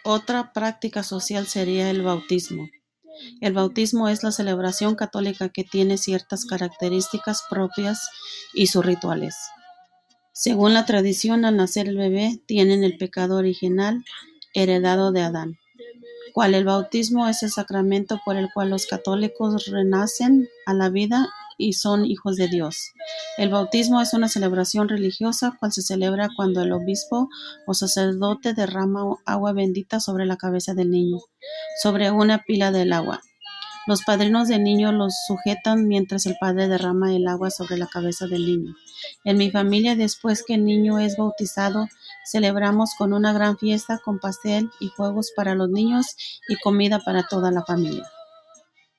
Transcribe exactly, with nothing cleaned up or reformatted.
Otra práctica social sería el bautismo. El bautismo es la celebración católica que tiene ciertas características propias y sus rituales. Según la tradición, al nacer el bebé tienen el pecado original heredado de Adán. Cual el bautismo es el sacramento por el cual los católicos renacen a la vida y son hijos de Dios. El bautismo es una celebración religiosa cual se celebra cuando el obispo o sacerdote derrama agua bendita sobre la cabeza del niño, sobre una pila del agua. Los padrinos del niño los sujetan mientras el padre derrama el agua sobre la cabeza del niño. En mi familia, después que el niño es bautizado, celebramos con una gran fiesta con pastel y juegos para los niños y comida para toda la familia.